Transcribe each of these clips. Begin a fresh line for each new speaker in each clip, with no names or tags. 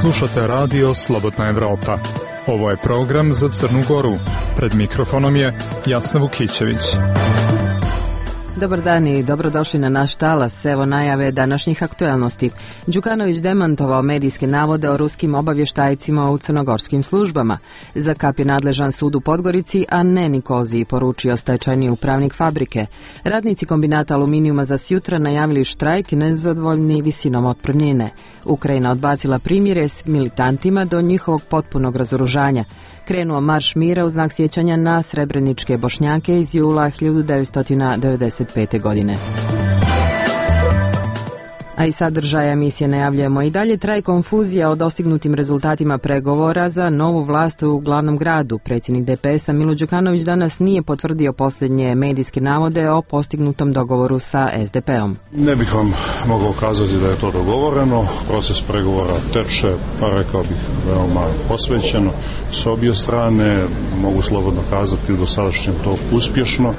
Slušate radio Slobodna Evropa. Ovo je program za Crnu Goru. Pred mikrofonom je Jasna Vukićević.
Dobar dan i dobrodošli na naš talas. Evo najave današnjih aktuelnosti. Đukanović demantovao medijske navode o ruskim obavještajcima u crnogorskim službama. Za KAP je nadležan sud u Podgorici, a ne Nikoziji, poručio stečajni upravnik fabrike. Radnici kombinata aluminijuma za sjutra najavili štrajk nezadovoljni visinom otpremnine. Ukrajina odbacila primirje s militantima do njihovog potpunog razoružanja. Krenuo marš mira u znak sjećanja na srebreničke Bošnjake iz jula 1995. godine. A i sadržaja emisije najavljujemo. I dalje traje konfuzija o dostignutim rezultatima pregovora za novu vlast u glavnom gradu. Predsjednik DPS-a Milo Đukanović danas nije potvrdio posljednje medijske navode o postignutom dogovoru sa SDP-om.
Ne bih vam mogao kazati da je to dogovoreno. Proces pregovora teče, pa rekao bih veoma posvećeno s obje strane. Mogu slobodno kazati do sadašnjem to uspješno.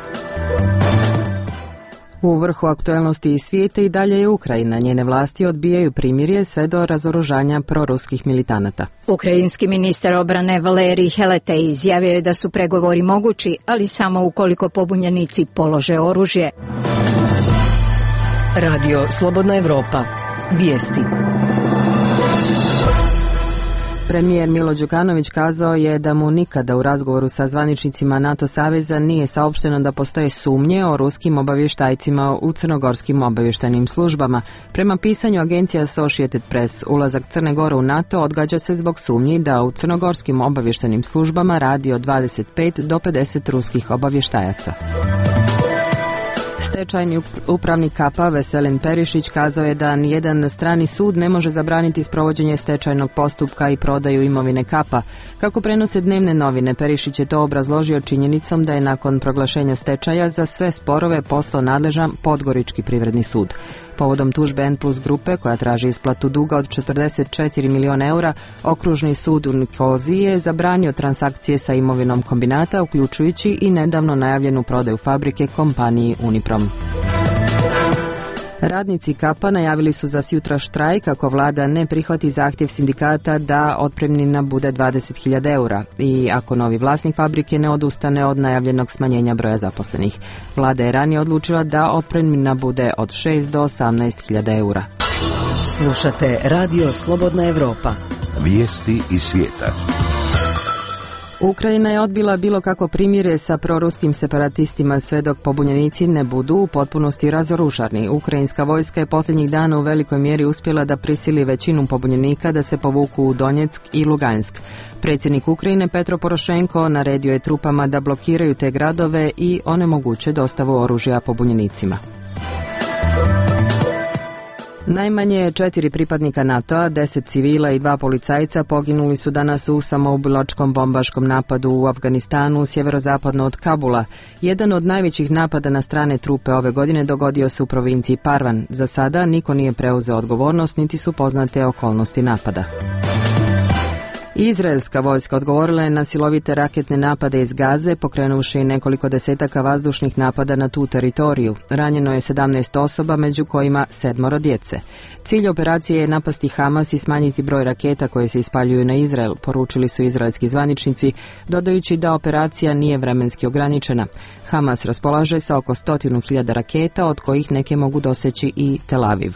U vrhu aktuelnosti i svijeta i dalje je Ukrajina. Njene vlasti odbijaju primirje sve do razoružanja proruskih militanata.
Ukrajinski ministar obrane Valerij Heletej izjavio je da su pregovori mogući, ali samo ukoliko pobunjenici polože oružje.
Radio Slobodna Evropa. Vijesti.
Premijer Milo Đukanović kazao je da mu nikada u razgovoru sa zvaničnicima NATO saveza nije saopšteno da postoje sumnje o ruskim obavještajcima u crnogorskim obavještajnim službama. Prema pisanju agencije Associated Press, ulazak Crne Gore u NATO odgađa se zbog sumnji da u crnogorskim obavještajnim službama radi od 25 do 50 ruskih obavještajaca. Stečajni upravnik KAP-a Veselin Perišić kazao je da nijedan strani sud ne može zabraniti sprovođenje stečajnog postupka i prodaju imovine KAP-a. Kako prenose dnevne novine, Perišić je to obrazložio činjenicom da je nakon proglašenja stečaja za sve sporove postao nadležan Podgorički privredni sud. Povodom tužbe N+ grupe koja traži isplatu duga od 44 milijuna eura, okružni sud u Nikoziji je zabranio transakcije sa imovinom kombinata, uključujući i nedavno najavljenu prodaju fabrike kompaniji Uniprom. Radnici KAP-a najavili su za sjutra štrajk ako vlada ne prihvati zahtjev sindikata da otpremnina bude 20.000 eura i ako novi vlasnik fabrike ne odustane od najavljenog smanjenja broja zaposlenih. Vlada je ranije odlučila da otpremnina bude od 6 do 18.000 eura.
Slušate Radio Slobodna Evropa.
Vijesti iz svijeta.
Ukrajina je odbila bilo kako primirje sa proruskim separatistima sve dok pobunjenici ne budu u potpunosti razoružani. Ukrajinska vojska je posljednjih dana u velikoj mjeri uspjela da prisili većinu pobunjenika da se povuku u Donjeck i Lugansk. Predsjednik Ukrajine Petro Porošenko naredio je trupama da blokiraju te gradove i onemoguće dostavu oružja pobunjenicima. Najmanje 4 pripadnika NATO-a, 10 civila i 2 policajca poginuli su danas u samoubilačkom bombaškom napadu u Afganistanu sjeverozapadno od Kabula. Jedan od najvećih napada na strane trupe ove godine dogodio se u provinciji Parvan. Za sada niko nije preuzeo odgovornost, niti su poznate okolnosti napada. Izraelska vojska odgovorila je na silovite raketne napade iz Gaze, pokrenuvši nekoliko desetaka vazdušnih napada na tu teritoriju. Ranjeno je 17 osoba, među kojima 7 djece. Cilj operacije je napasti Hamas i smanjiti broj raketa koje se ispaljuju na Izrael, poručili su izraelski zvaničnici, dodajući da operacija nije vremenski ograničena. Hamas raspolaže sa oko 100.000 raketa, od kojih neke mogu doseći i Tel Aviv.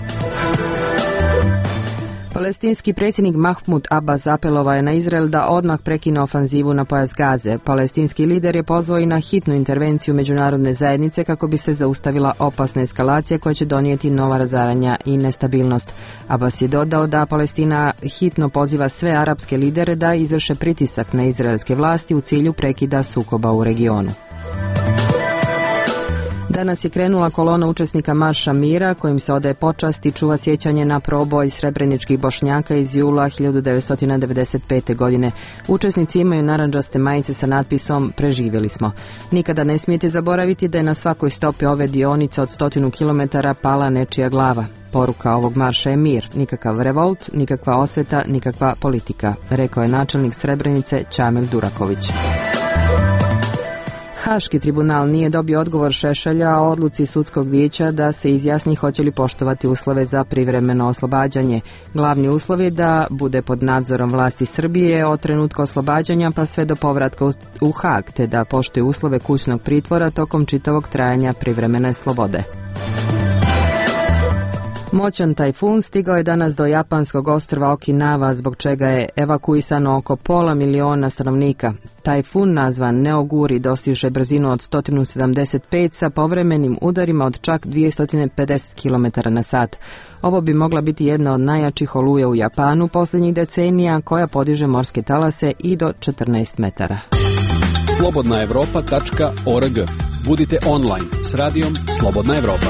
Palestinski predsjednik Mahmud Abbas apelovao je na Izrael da odmah prekine ofanzivu na pojas Gaze. Palestinski lider je pozvao i na hitnu intervenciju međunarodne zajednice kako bi se zaustavila opasna eskalacija koja će donijeti nova razaranja i nestabilnost. Abbas je dodao da Palestina hitno poziva sve arapske lidere da izvrše pritisak na izraelske vlasti u cilju prekida sukoba u regionu. Danas je krenula kolona učesnika Marša mira kojim se odaje počast i čuva sjećanje na proboj srebreničkih Bošnjaka iz jula 1995. godine. Učesnici imaju narandžaste majice sa natpisom "Preživjeli smo". Nikada ne smijete zaboraviti da je na svakoj stopi ove dionice od 100 km pala nečija glava. Poruka ovog marša je mir, nikakav revolt, nikakva osveta, nikakva politika, rekao je načelnik Srebrenice Čamil Duraković. Haški tribunal nije dobio odgovor Šešelja o odluci sudskog vijeća da se izjasni hoće li poštovati uslove za privremeno oslobađanje. Glavni uslov je da bude pod nadzorom vlasti Srbije od trenutka oslobađanja pa sve do povratka u Hag, te da poštuje uslove kućnog pritvora tokom čitavog trajanja privremene slobode. Moćan tajfun stigao je danas do japanskog ostrva Okinawa, zbog čega je evakuisano oko 500.000 stanovnika. Tajfun, nazvan Neoguri, dostiže brzinu od 175 sa povremenim udarima od čak 250 km na sat. Ovo bi mogla biti jedna od najjačih oluja u Japanu posljednjih decenija, koja podiže morske talase i do 14 metara.
Slobodnaevropa.org. Budite online s radijom Slobodna Evropa.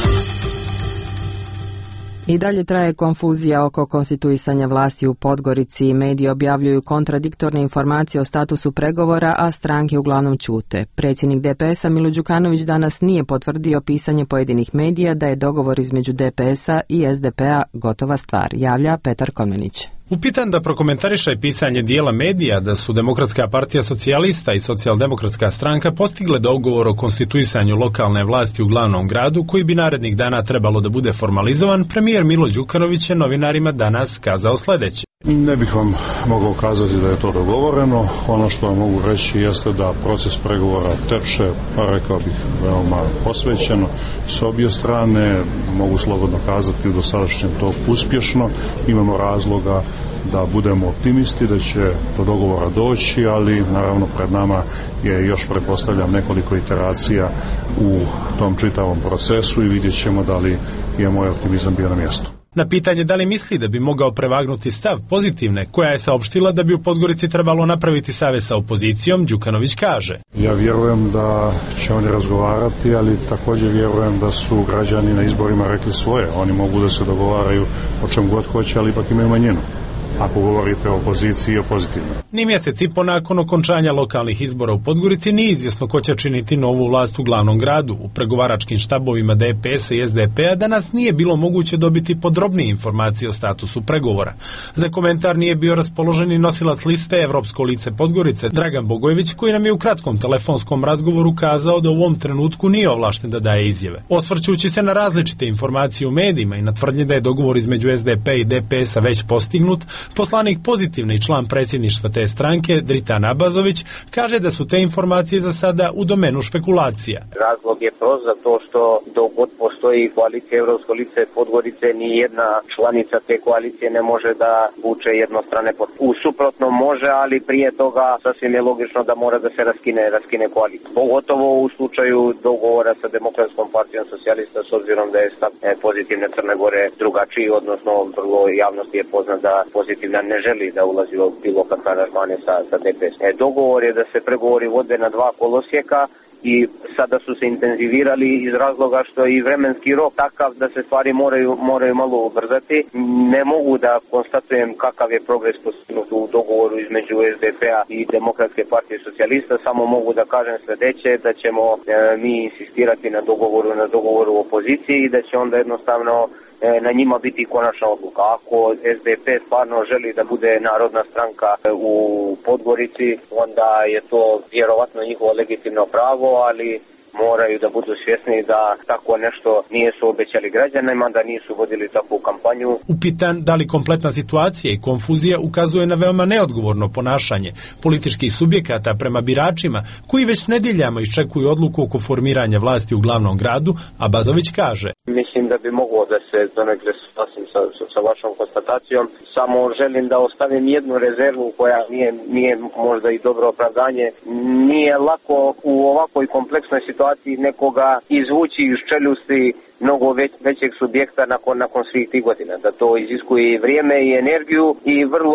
I dalje traje konfuzija oko konstituisanja vlasti u Podgorici. Mediji objavljuju kontradiktorne informacije o statusu pregovora, a stranke uglavnom ćute. Predsjednik DPS-a Milo Đukanović danas nije potvrdio pisanje pojedinih medija da je dogovor između DPS-a i SDP-a gotova stvar, javlja Petar Komnenić.
Upitan da prokomentariše pisanje dijela medija da su Demokratska partija socijalista i Socijaldemokratska stranka postigle dogovor o konstituisanju lokalne vlasti u glavnom gradu, koji bi narednih dana trebalo da bude formalizovan, premijer Milo Đukanović je novinarima danas kazao sljedeće.
Ne bih vam mogao kazati da je to dogovoreno. Ono što vam mogu reći jeste da proces pregovora teče, rekao bih, veoma posvećeno s obje strane. Mogu slobodno kazati do sadašnjem to uspješno. Imamo razloga da budemo optimisti da će do dogovora doći, ali naravno pred nama je još, pretpostavljam, nekoliko iteracija u tom čitavom procesu i vidjet ćemo da li je moj optimizam bio na mjestu.
Na pitanje da li misli da bi mogao prevagnuti stav pozitivne, koja je saopštila da bi u Podgorici trebalo napraviti savez sa opozicijom, Đukanović kaže.
Ja vjerujem da će oni razgovarati, ali također vjerujem da su građani na izborima rekli svoje. Oni mogu da se dogovaraju o čem god hoće, ali ipak imaju manjinu. Ako govorite o opoziciji, o pozitivno.
Ni mjesec i po nakon okončanja lokalnih izbora u Podgorici nije izvjesno ko će činiti novu vlast u glavnom gradu. U pregovaračkim štabovima DPS-a i SDP-a danas nije bilo moguće dobiti podrobnije informacije o statusu pregovora. Za komentar nije bio raspoložen i nosilac liste Evropsko lice Podgorice Dragan Bogojević, koji nam je u kratkom telefonskom razgovoru kazao da u ovom trenutku nije ovlašten da daje izjave. Osvrćući se na različite informacije u medijima i na tvrdnje da je dogovor između SDP i DPS-a već postignut, poslanik pozitivne i član predsjedništva te stranke Dritan Abazović kaže da su te informacije za sada u domenu špekulacija.
Razlog je prost zato što dok god postoji koalicija Evropsko lice Podgorice, ni jedna članica te koalicije ne može da vuče jednostrane potpise. U suprotno može, ali prije toga sasvim je logično da mora da se raskine koalicija. Pogotovo u slučaju dogovora sa Demokratskom partijom socijalista, s obzirom da je stav pozitivne Crne Gore drugačiji, odnosno vrlo javnosti je poznat da pozitivna ne želi da ulazi u bilo kakve aranžmane sa DPS. Dogovor je da se pregovori vode na 2 kolosijeka i sada su se intenzivirali iz razloga što je i vremenski rok takav da se stvari moraju malo ubrzati. Ne mogu da konstatujem kakav je progres postignut u dogovoru između SDP-a i Demokratske partije socijalista, samo mogu da kažem sljedeće, da ćemo mi insistirati na dogovoru opoziciji i da će onda jednostavno na njima biti konačna odluka. Ako SDP stvarno želi da bude narodna stranka u Podgorici, onda je to vjerovatno njihovo legitimno pravo, ali moraju da budu svjesni da tako nešto nisu obećali građanima, da nisu vodili takvu kampanju.
Upitan da li kompletna situacija i konfuzija ukazuje na veoma neodgovorno ponašanje političkih subjekata prema biračima, koji već nedjeljama iščekuju odluku oko formiranja vlasti u glavnom gradu, Abazović kaže.
Mislim da bi moglo da se donekle sasvim sa vašom konstatacijom. Samo želim da ostavim jednu rezervu koja nije možda i dobro opravdanje. Nije lako u ovakvoj kompleksnoj situaciji nekoga izvući iz čeljusti mnogo većeg subjekta nakon svih tih godina. Da to iziskuje i vrijeme i energiju i vrlo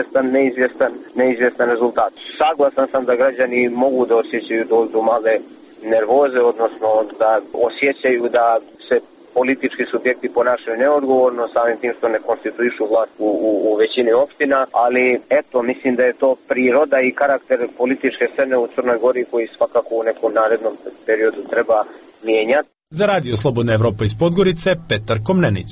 neizvjestan rezultat. Saglasan sam da građani mogu da osjećaju do male nervoze, odnosno da osjećaju da se politički subjekti ponašaju neodgovorno, samim tim što ne konstituišu vlast u većini opština, ali eto, mislim da je to priroda i karakter političke scene u Crnoj Gori koji svakako u nekom narednom periodu treba mijenjati.
Za Radio Slobodna Evropa iz Podgorice, Petar Komnenić.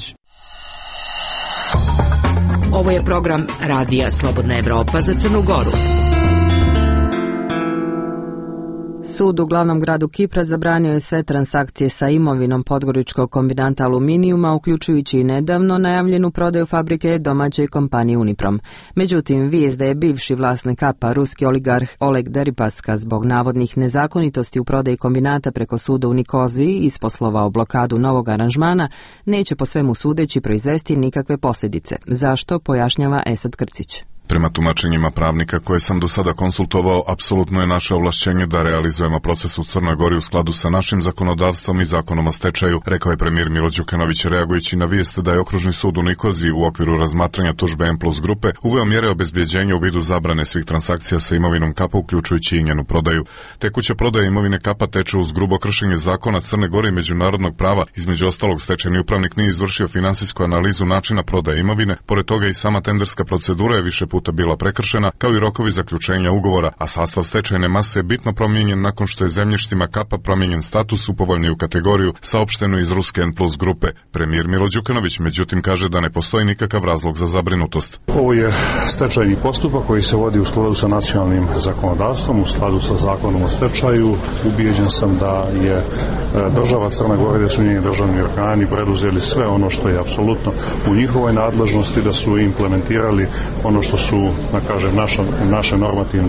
Ovo je program Radija Slobodna Evropa za Crnu Goru.
sud u glavnom gradu Kipra zabranio je sve transakcije sa imovinom podgoričkog kombinata aluminijuma, uključujući i nedavno najavljenu prodaju fabrike domaćoj kompaniji Uniprom. Međutim, vijest da je bivši vlasnik Kapa, ruski oligarh Oleg Deripaska, zbog navodnih nezakonitosti u prodaji kombinata preko suda u Nikoziji isposlovao blokadu novog aranžmana, neće po svemu sudeći proizvesti nikakve posljedice. Zašto, pojašnjava Esad Krcić.
Prema tumačenjima pravnika koje sam do sada konsultovao, apsolutno je naše ovlašćenje da realizujemo proces u Crnoj Gori u skladu sa našim zakonodavstvom i zakonom o stečaju, rekao je premijer Milo Đukanović reagujući na vijest da je okružni sud u Nikoziji u okviru razmatranja tužbe M+ grupe uveo mjere obezbjeđenja u vidu zabrane svih transakcija sa imovinom Kapa, uključujući i njenu prodaju. Tekuća prodaja imovine Kapa teče uz grubo kršenje zakona Crne Gore i međunarodnog prava. Između ostalog, stečajni upravnik nije izvršio finansijsku analizu načina prodaje imovine, pored toga i sama tenderska procedura je više puta bila prekršena, kao i rokovi zaključenja ugovora, a sastav stečajne mase je bitno promijenjen nakon što je zemljištima Kapa promijenjen status u povoljniju kategoriju, saopšteno iz ruske N+ grupe. Premijer Milo Đukanović međutim kaže da ne postoji nikakav razlog za zabrinutost.
Ovo je stečajni postupak koji se vodi u skladu sa nacionalnim zakonodavstvom, u skladu sa zakonom o stečaju. Ubijeđen sam da je država Crna Gora, da su njeni državni organi preduzeli sve ono što je apsolutno u njihovoj nadležnosti, da su implementirali ono što su, da kažem, naše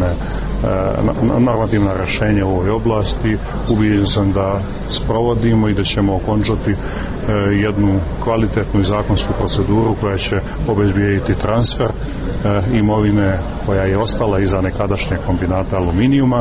normativna rješenja u ovoj oblasti. Ubijeđen sam da sprovodimo i da ćemo okončati jednu kvalitetnu i zakonsku proceduru koja će obezbijediti transfer imovine koja je ostala iza nekadašnjeg kombinata aluminijuma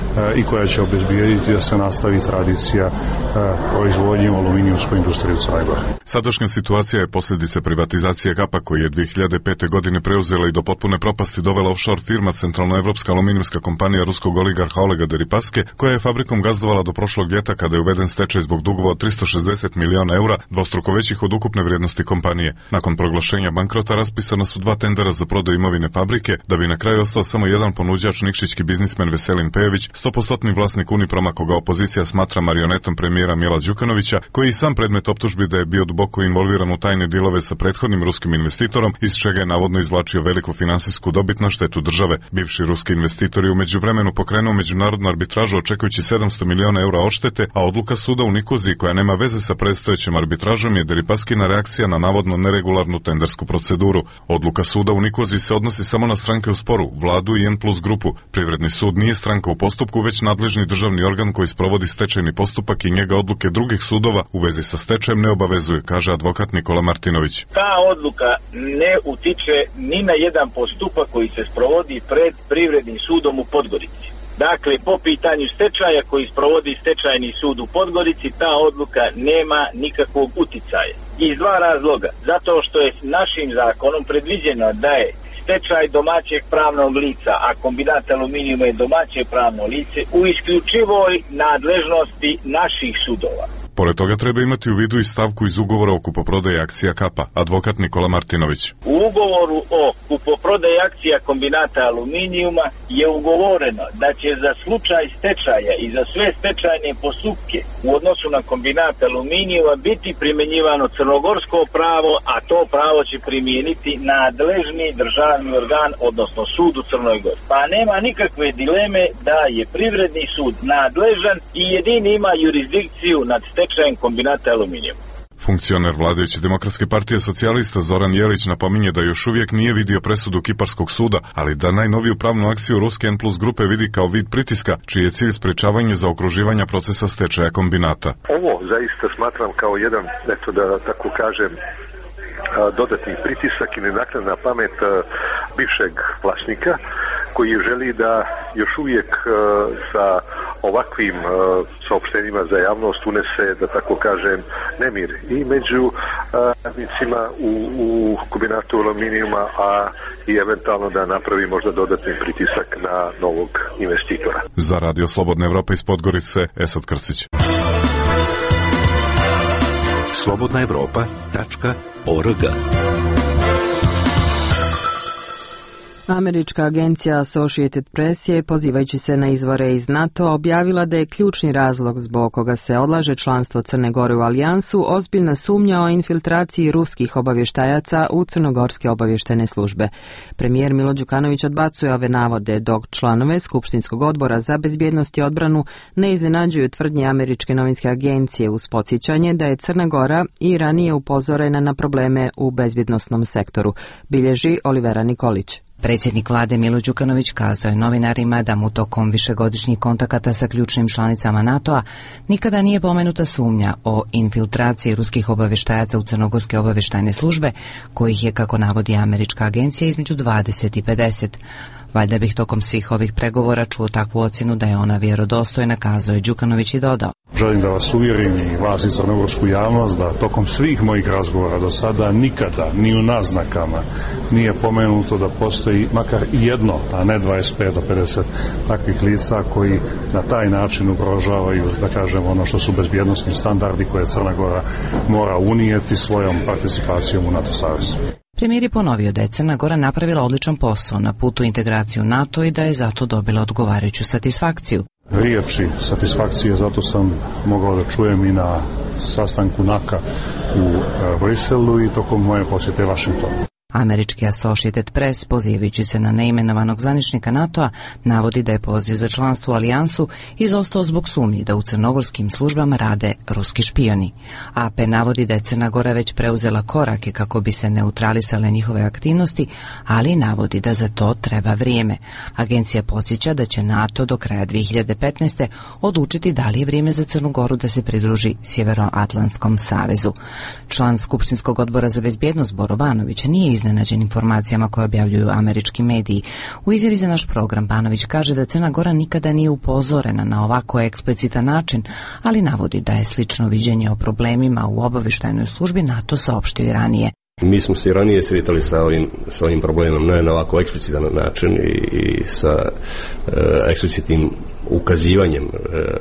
i koja će obezbijediti da se nastavi tradicija proizvodnje u aluminijumskoj industriji u Crnoj Gori.
Sadašnja situacija je posljedica privatizacije Kapa, koji je 2005. godine preuzela i do potpune propasti dovela offshore firma Centralnoevropska aluminijumska kompanija ruskog oligarha Olega Deripaske, koja je fabrikom gazdovala do prošlog ljeta kada je uveden stečaj zbog dugova od 360 miliona eura, dvostruko većih od ukupne vrijednosti kompanije. Nakon proglašenja bankrota raspisana su 2 tendera za prodaju imovine fabrike, da bi na kraju ostao samo jedan ponuđač, nikšićki biznismen Veselin Pejević, 100% vlasnik Uniproma, koga opozicija smatra marionetom premijera Mila Đukanovića, koji je i sam predmet optužbi da je bio duboko involviran u tajne dilove sa prethodnim ruskim investitorom, iz čega je navodno izvlačio veliku finansijsku dobit na štetu države. Bivši ruski investitor je u međuvremenu pokrenuo međunarodnu arbitražu očekujući 700 miliona eura odštete, a odluka suda u Nikoziji, koja nema veze sa predstojećim arbitražom, je Deripaskina reakcija na navodno neregularnu tendersku proceduru. Odluka suda u Nikoziji se odnosi samo na stranke u sporu, vladu i N+ grupu. Privredni sud nije stranka u postupku, već nadležni državni organ koji sprovodi stečajni postupak i njega odluke drugih sudova u vezi sa stečajem ne obavezuje, kaže advokat Nikola Martinović.
Ta odluka ne utiče ni na jedan postupak koji se sprovodi pred Privrednim sudom u Podgorici. Dakle, po pitanju stečaja koji sprovodi stečajni sud u Podgorici, ta odluka nema nikakvog uticaja. Iz 2 razloga. Zato što je našim zakonom predviđeno da je stečaj domaćeg pravnog lica, a kombinat aluminijuma je domaće pravno lice, u isključivoj nadležnosti naših sudova.
Pored toga treba imati u vidu i stavku iz ugovora o kupoprodaji akcija Kapa, advokat Nikola Martinović.
U ugovoru o kupoprodaji akcija kombinata aluminijuma je ugovoreno da će za slučaj stečaja i za sve stečajne postupke u odnosu na kombinat aluminijuma biti primjenjivano crnogorsko pravo, a to pravo će primijeniti nadležni državni organ, odnosno sud u Crnoj Gori. Pa nema nikakve dileme da je Privredni sud nadležan i jedini ima jurisdikciju nad stečajem kombinata aluminijuma.
Funkcioner vladajuće Demokratske partije socijalista Zoran Jelić napominje da još uvijek nije vidio presudu Kiparskog suda, ali da najnoviju pravnu akciju ruske N+ grupe vidi kao vid pritiska, čiji je cilj sprečavanje zaokruživanja procesa stečaja kombinata.
Ovo zaista smatram kao jedan, eto da tako kažem, dodatni pritisak i nenaknadna pamet bivšeg vlasnika koji želi da još uvijek sa ovakvim saopštenjima za javnost unese, da tako kažem, nemir i među radnicima u kombinatu aluminijuma, a i eventualno da napravi možda dodatni pritisak na novog investitora.
Za Radio Slobodna Evropa iz Podgorice, Esad Krcić.
slobodnaevropa.org
Američka agencija Associated Press je, pozivajući se na izvore iz NATO, objavila da je ključni razlog zbog koga se odlaže članstvo Crne Gore u alijansu ozbiljna sumnja o infiltraciji ruskih obavještajaca u crnogorske obavještajne službe. Premijer Milo Đukanović odbacuje ove navode, dok članove Skupštinskog odbora za bezbjednost i odbranu ne iznenađuju tvrdnje Američke novinske agencije uz podsjećanje da je Crna Gora i ranije upozorena na probleme u bezbjednosnom sektoru, bilježi Olivera Nikolić.
Predsjednik vlade Milo Đukanović kazao je novinarima da mu tokom višegodišnjih kontakata sa ključnim članicama NATO-a nikada nije pomenuta sumnja o infiltraciji ruskih obavještajaca u crnogorske obavještajne službe, kojih je, kako navodi američka agencija, između 20 i 50. Valjda bih tokom svih ovih pregovora čuo takvu ocjenu da je ona vjerodostojna, kazao je Đukanović i dodao.
Želim da vas uvjerim i vas i crnogorsku javnost da tokom svih mojih razgovora do sada nikada, ni u naznakama, nije pomenuto da postoji makar jedno, a ne 25 do 50 takvih lica koji na taj način ugrožavaju, da kažem, ono što su bezbjednosni standardi koje Crna Gora mora unijeti svojom participacijom u NATO savezu.
Premijer je ponovio da je Crna Gora napravila odličan posao na putu integraciju NATO i da je zato dobila odgovarajuću satisfakciju.
Riječi satisfakcije, zato sam mogao da čujem i na sastanku NATO u Briselu i tokom moje posjete Vašingtonu.
Američki Associated Press, pozivajući se na neimenovanog zvaničnika NATO-a, navodi da je poziv za članstvo u alijansu izostao zbog sumnji da u crnogorskim službama rade ruski špijoni. AP navodi da je Crna Gora već preuzela korake kako bi se neutralisale njihove aktivnosti, ali navodi da za to treba vrijeme. Agencija podsjeća da će NATO do kraja 2015. odlučiti da li je vrijeme za Crnu Goru da se pridruži Sjevernoatlantskom savezu. Član Skupštinskog odbora za bezbjednost Boro Banović nije iznenađen informacijama koje objavljuju američki mediji. U izjavi za naš program Banović kaže da Crna Gora nikada nije upozorena na ovako eksplicitan način, ali navodi da je slično viđenje o problemima u obavještajnoj službi NATO saopštio i ranije.
Mi smo se i ranije sretali sa ovim problemom, ne na ovako eksplicitan način i sa eksplicitnim ukazivanjem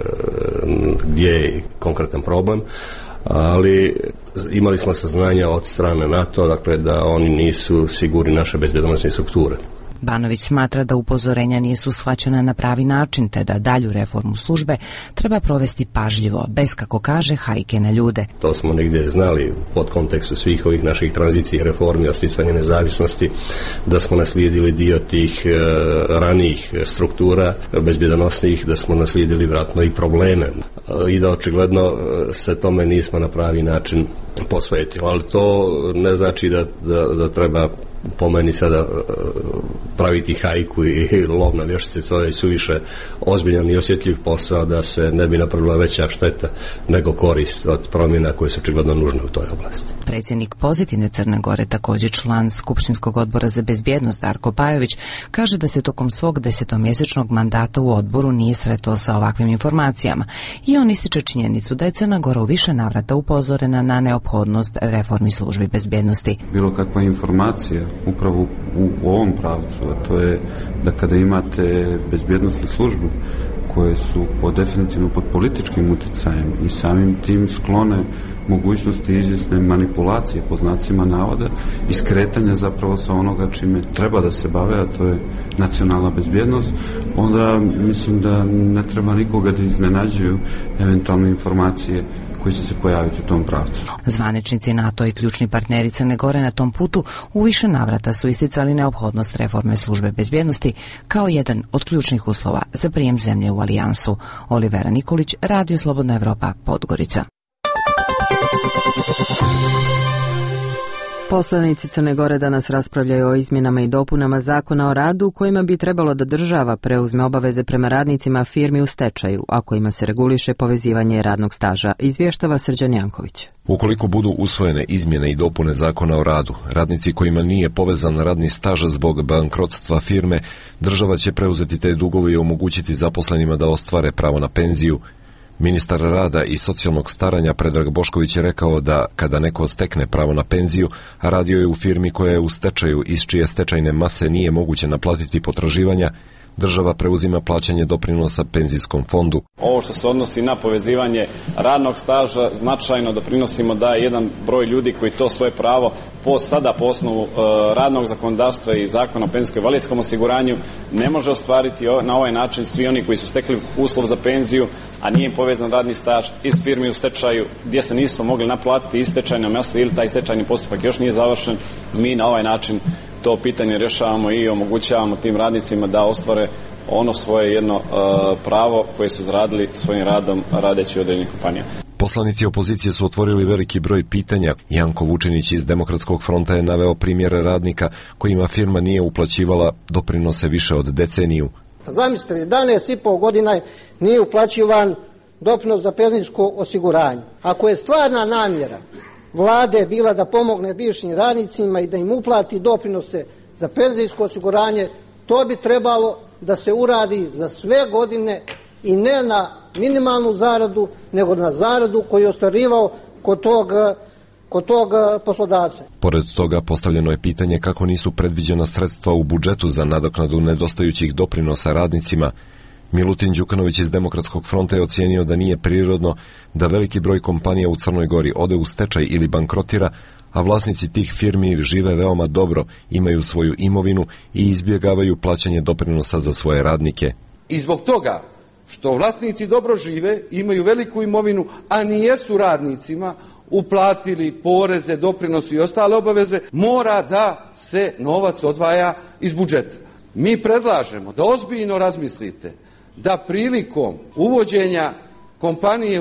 gdje je konkretan problem, ali imali smo saznanja od strane NATO, dakle da oni nisu sigurni naše bezbjednosne strukture.
Banović smatra da upozorenja nisu shvaćena na pravi način, te da dalju reformu službe treba provesti pažljivo, bez, kako kaže, hajke na ljude.
To smo negdje znali pod kontekstu svih ovih naših tranzicija, reformi, osticanja nezavisnosti, da smo naslijedili dio tih ranijih struktura bezbjednosnih, da smo naslijedili vjerojatno i probleme i da očigledno se tome nismo na pravi način posvetili. Ali to ne znači da treba po meni sada praviti hajku i lov na vještice. To je suviše ozbiljan i osjetljiv posao da se ne bi napravila veća šteta nego korist od promjena koje su očigledno nužne u toj oblasti.
Predsjednik Pozitivne Crne Gore, također član Skupštinskog odbora za bezbjednost Darko Pajović, kaže da se tokom svog 10-mjesečnog mandata u odboru nije sretao sa ovakvim informacijama i on ističe činjenicu da je Crna Gora u više navrata upozorena na neophodnost reformi službi bezbjednosti.
Bilo kakva informacija upravo u ovom pravcu, a to je da kada imate bezbjednosne službe koje su definitivno pod političkim utjecajem i samim tim sklone mogućnosti izvjesne manipulacije, po znacima navoda, i skretanja zapravo sa onoga čime treba da se bave, a to je nacionalna bezbjednost, onda mislim da ne treba nikoga da iznenađuju eventualne informacije koji će se pojaviti u tom pravcu.
Zvaničnici NATO i ključni partneri Crne Gore na tom putu u više navrata su isticali neophodnost reforme službe bezbjednosti kao jedan od ključnih uslova za prijem zemlje u alijansu. Olivera Nikolić, Radio Slobodna Evropa, Podgorica.
Poslanici Crne Gore danas raspravljaju o izmjenama i dopunama Zakona o radu kojima bi trebalo da država preuzme obaveze prema radnicima firmi u stečaju, a kojima se reguliše povezivanje radnog staža, izvještava Srđan Janković.
Ukoliko budu usvojene izmjene i dopune Zakona o radu, radnici kojima nije povezan radni staž zbog bankrotstva firme, država će preuzeti te dugove i omogućiti zaposlenima da ostvare pravo na penziju. Ministar rada i socijalnog staranja Predrag Bošković je rekao da kada neko stekne pravo na penziju, a radio je u firmi koja je u stečaju iz čije stečajne mase nije moguće naplatiti potraživanja, država preuzima plaćanje doprinosa penzijskom fondu.
Ovo što se odnosi na povezivanje radnog staža značajno doprinosimo da jedan broj ljudi koji to svoje pravo sada po osnovu radnog zakonodavstva i zakona o penzijskom i invalidskom osiguranju ne može ostvariti na ovaj način svi oni koji su stekli uslov za penziju, a nije im povezan radni staž iz firmi u stečaju gdje se nisu mogli naplatiti iz stečajne mase ili taj stečajni postupak još nije završen. Mi na ovaj način to pitanje rješavamo i omogućavamo tim radnicima da ostvare ono svoje jedno pravo koje su zaradili svojim radom radeći u određenih kompanija.
Poslanici opozicije su otvorili veliki broj pitanja. Janko Vučinić iz Demokratskog fronta je naveo primjere radnika kojima firma nije uplaćivala doprinose više od deceniju.
Zamislite, 11,5 godina nije uplaćivan doprinos za penzijsko osiguranje. Ako je stvarna namjera vlade bila da pomogne bivšim radnicima i da im uplati doprinose za penzijsko osiguranje, to bi trebalo da se uradi za sve godine i ne na minimalnu zaradu, nego na zaradu koju je ostvarivao kod tog poslodavca.
Pored toga postavljeno je pitanje kako nisu predviđena sredstva u budžetu za nadoknadu nedostajućih doprinosa radnicima. Milutin Đukanović iz Demokratskog fronta je ocijenio da nije prirodno da veliki broj kompanija u Crnoj Gori ode u stečaj ili bankrotira, a vlasnici tih firmi žive veoma dobro, imaju svoju imovinu i izbjegavaju plaćanje doprinosa za svoje radnike.
I zbog toga što vlasnici dobro žive, imaju veliku imovinu, a nijesu radnicima uplatili poreze, doprinose i ostale obaveze, mora da se novac odvaja iz budžeta. Mi predlažemo da ozbiljno razmislite da prilikom uvođenja kompanije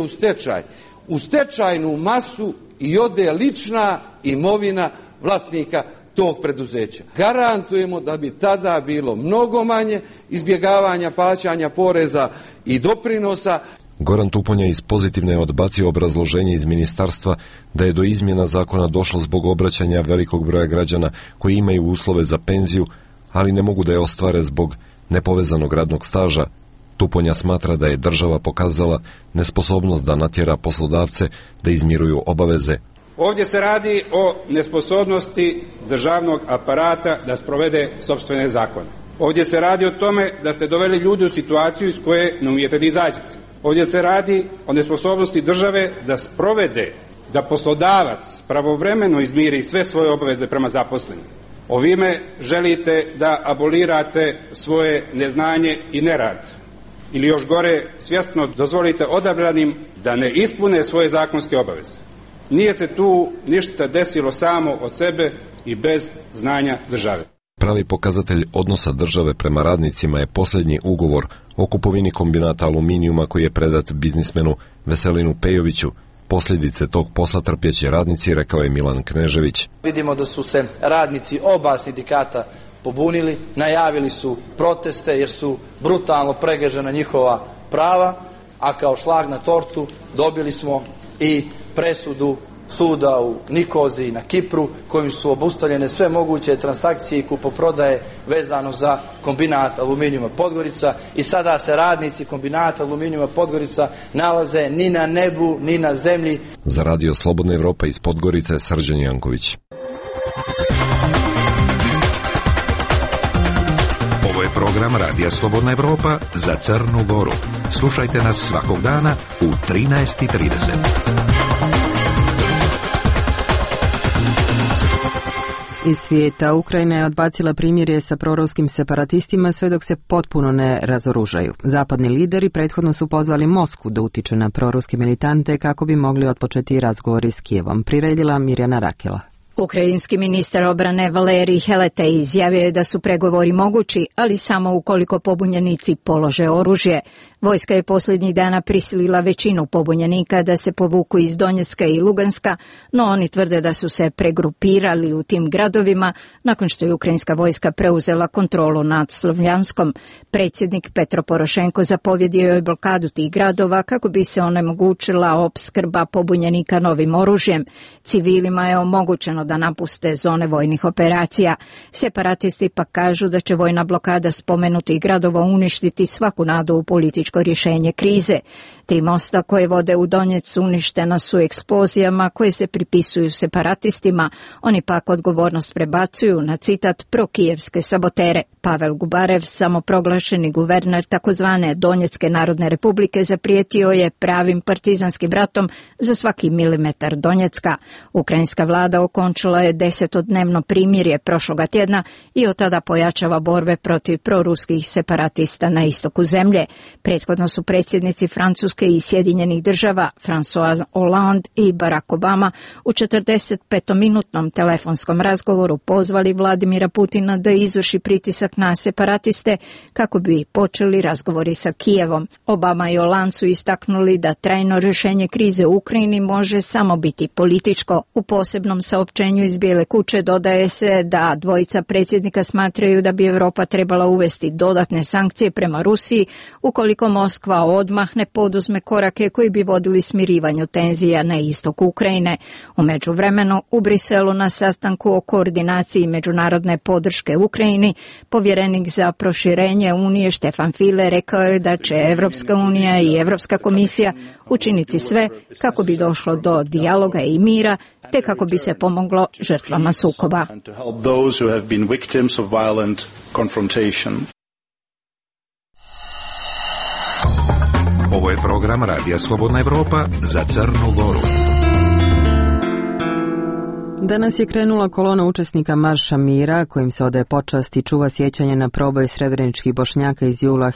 u stečajnu masu i ode lična imovina vlasnika tog preduzeća. Garantujemo da bi tada bilo mnogo manje izbjegavanja plaćanja poreza i doprinosa.
Goran Tuponja iz Pozitivne je odbacio obrazloženje iz ministarstva da je do izmjena zakona došlo zbog obraćanja velikog broja građana koji imaju uslove za penziju, ali ne mogu da je ostvare zbog nepovezanog radnog staža. Tuponja smatra da je država pokazala nesposobnost da natjera poslodavce da izmiruju obaveze.
Ovdje se radi o nesposobnosti državnog aparata da sprovede sopstvene zakone. Ovdje se radi o tome da ste doveli ljude u situaciju iz koje ne umijete da izađete. Ovdje se radi o nesposobnosti države da sprovede, da poslodavac pravovremeno izmiri sve svoje obaveze prema zaposlenim. Ovime želite da abolirate svoje neznanje i nerad. Ili još gore, svjesno dozvolite odabranim da ne ispune svoje zakonske obaveze. Nije se tu ništa desilo samo od sebe i bez znanja države.
Pravi pokazatelj odnosa države prema radnicima je posljednji ugovor o kupovini kombinata aluminijuma koji je predat biznismenu Veselinu Pejoviću. Posljedice tog posla trpjeće radnici, rekao je Milan Knežević.
Vidimo da su se radnici oba sindikata pobunili, najavili su proteste jer su brutalno pregažena njihova prava, a kao šlag na tortu dobili smo i presudu suda u Nikoziji na Kipru kojim su obustavljene sve moguće transakcije i kupoprodaje vezano za kombinat aluminijuma Podgorica i sada se radnici kombinata aluminijuma Podgorica nalaze ni na nebu ni na zemlji.
Za Radio Slobodna Evropa iz Podgorice, Srđan Janković.
Ovo je program Radija Slobodna Evropa za Crnu Goru. Slušajte nas svakog dana u 13:30.
Iz svijeta Ukrajina je odbacila primirje sa proruskim separatistima sve dok se potpuno ne razoružaju. Zapadni lideri prethodno su pozvali Moskvu da utiče na proruske militante kako bi mogli otpočeti razgovori s Kijevom. Priredila Mirjana Rakela.
Ukrajinski ministar obrane Valerij Heletej izjavio je da su pregovori mogući, ali samo ukoliko pobunjenici polože oružje. Vojska je posljednjih dana prisilila većinu pobunjenika da se povuku iz Donjecka i Luganska, no oni tvrde da su se pregrupirali u tim gradovima nakon što je ukrajinska vojska preuzela kontrolu nad Slovjanskom. Predsjednik Petro Porošenko zapovjedio je blokadu tih gradova kako bi se onemogućila opskrba pobunjenika novim oružjem. Civilima je omogućeno da napuste zone vojnih operacija. Separatisti pak kažu da će vojna blokada spomenutih gradova uništiti svaku nadu u političko rješenje krize. 3 mosta koje vode u Donjec uništena su eksplozijama koje se pripisuju separatistima. Oni pak odgovornost prebacuju na citat prokijevske sabotere. Pavel Gubarev, samoproglašeni guverner takozvane Donjecke narodne republike, zaprijetio je pravim partizanskim ratom za svaki milimetar Donjecka. Ukrajinska vlada okončala okončala je 10-dnevno primirje prošloga tjedna i od tada pojačava borbe protiv proruskih separatista na istoku zemlje. Prethodno su predsjednici Francuske i Sjedinjenih država François Hollande i Barack Obama u 45-minutnom telefonskom razgovoru pozvali Vladimira Putina da izvrši pritisak na separatiste kako bi počeli razgovori sa Kijevom. Obama i Hollande su istaknuli da trajno rješenje krize u Ukrajini može samo biti političko. U posebnom saopćenju iz Bijele kuće dodaje se da dvojica predsjednika smatraju da bi Europa trebala uvesti dodatne sankcije prema Rusiji ukoliko Moskva odmah ne poduzme korake koji bi vodili smirivanju tenzija na istoku Ukrajine. U međuvremenu u Briselu na sastanku o koordinaciji međunarodne podrške Ukrajini povjerenik za proširenje Unije Stefan Füle rekao je da će Evropska unija i Evropska komisija učiniti sve kako bi došlo do dijaloga i mira te kako bi se pomoglo žrtvama sukoba.
Ovo je program Radija Slobodna Evropa za Crnu Goru.
Danas je krenula kolona učesnika Marša mira, kojim se odaje počast i čuva sjećanje na proboj srebreničkih Bošnjaka iz jula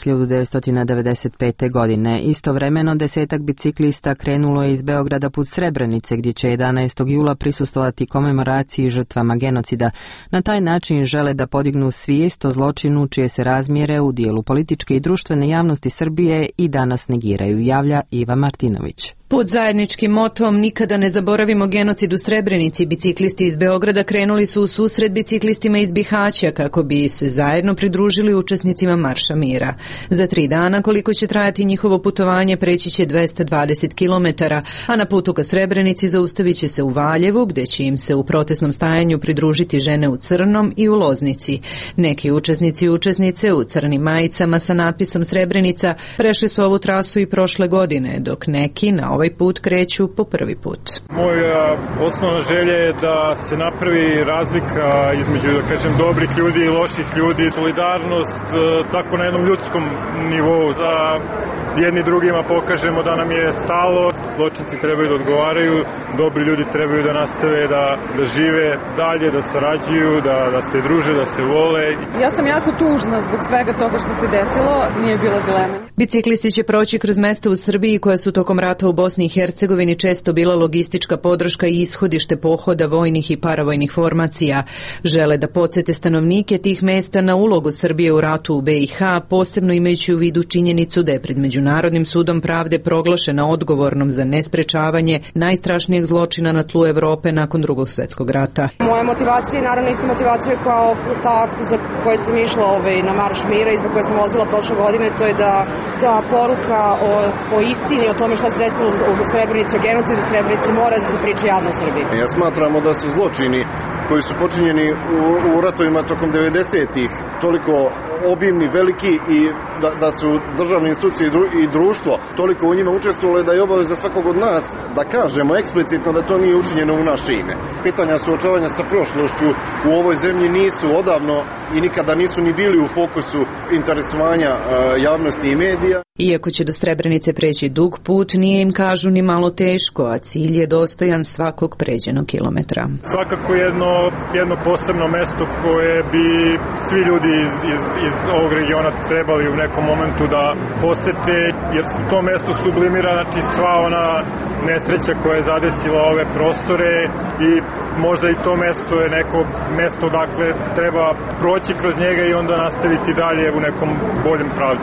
1995. godine. Istovremeno 10 biciklista krenulo je iz Beograda put Srebrenice, gdje će 11. jula prisustvovati komemoraciji žrtvama genocida. Na taj način žele da podignu svijest o zločinu čije se razmjere u dijelu političke i društvene javnosti Srbije i danas negiraju, javlja Iva Martinović.
Pod zajedničkim motom nikada ne zaboravimo genocid u Srebrenici, biciklisti iz Beograda krenuli su u susret biciklistima iz Bihaća kako bi se zajedno pridružili učesnicima Marša mira. Za 3 dana koliko će trajati njihovo putovanje preći će 220 km, a na putu ka Srebrenici zaustavit će se u Valjevu, gdje će im se u protestnom stajanju pridružiti žene u crnom i u Loznici. Neki učesnici i učesnice u crnim majicama sa natpisom Srebrenica prešli su ovu trasu i prošle godine, dok neki na ovaj put kreću po prvi put.
Moja osnovna želja je da se napravi razlika između, da kažem, dobrih ljudi i loših ljudi. Solidarnost tako na jednom ljudskom nivou, da jedni drugima pokažemo da nam je stalo. Zločinci trebaju da odgovaraju, dobri ljudi trebaju da nastave da žive dalje, da sarađuju, da se druže, da se vole.
Ja sam jako tužna zbog svega toga što se desilo, nije bilo dileme.
Biciklisti će proći kroz mesta u Srbiji koja su tokom rata u Bosni i Hercegovini često bila logistička podrška i ishodište pohoda vojnih i paravojnih formacija. Žele da podsjete stanovnike tih mesta na ulogu Srbije u ratu u BiH, posebno imajući u vidu činjenicu da je pred Međunarodnim sudom pravde proglašena odgovornom za nesprečavanje najstrašnijeg zločina na tlu Evrope nakon Drugog svjetskog rata.
Moja motivacija je naravno ista motivacija kao ta za koju sam išla na Marš mira i zbog koje sam vozila prošle godine, to je da ta poruka o istini, o tome što se desilo u Srebrenici, o genocidu u Srebrenici mora da se priča javno u Srbiji.
Ja smatramo da su zločini koji su počinjeni u ratovima tokom 90-ih toliko obimni, veliki i da su državne institucije i društvo toliko u njima učestvovali da je obaveza svakog od nas da kažemo eksplicitno da to nije učinjeno u naše ime. Pitanja suočavanja sa prošlošću u ovoj zemlji nisu odavno i nikada nisu ni bili u fokusu interesovanja javnosti i medija.
Iako će do Srebrenice preći dug put, nije im, kažu, ni malo teško, a cilj je dostojan svakog pređenog kilometra.
Svakako jedno posebno mesto koje bi svi ljudi iz ovog regiona trebali u nekom momentu da posete, jer to mesto sublimira, znači, sva ona nesreća koja je zadesila ove prostore i možda i to mesto je neko mesto dakle treba proći kroz njega i onda nastaviti dalje u nekom boljem pravcu.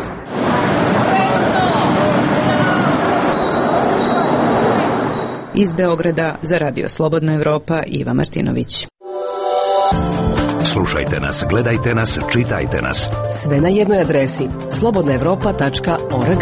Iz Beograda za Radio Slobodna Evropa, Iva Martinović.
Slušajte nas, gledajte nas, čitajte nas.
Sve na jednoj adresi slobodnaevropa.org.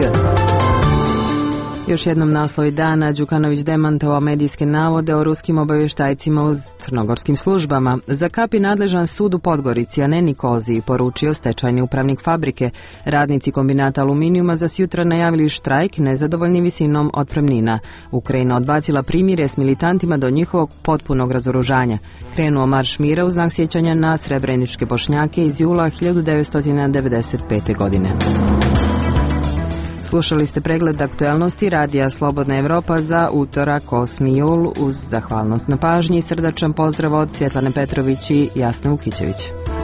Još jednom naslovi dana. Đukanović demantovao medijske navode o ruskim obavještajcima u crnogorskim službama. Za kapi nadležan sud u Podgorici, a ne Nikoziji, poručio stečajni upravnik fabrike. Radnici kombinata aluminijuma za sjutra najavili štrajk nezadovoljni visinom otpremnina. Ukrajina odbacila primirje s militantima do njihovog potpunog razoružanja. Krenuo marš mira u znak sjećanja na srebreničke Bošnjake iz jula 1995. godine. Slušali ste pregled aktuelnosti Radija Slobodna Evropa za utorak 8. jul uz zahvalnost na pažnji i srdačan pozdrav od Svjetlane Petrović i Jasne Ukićević.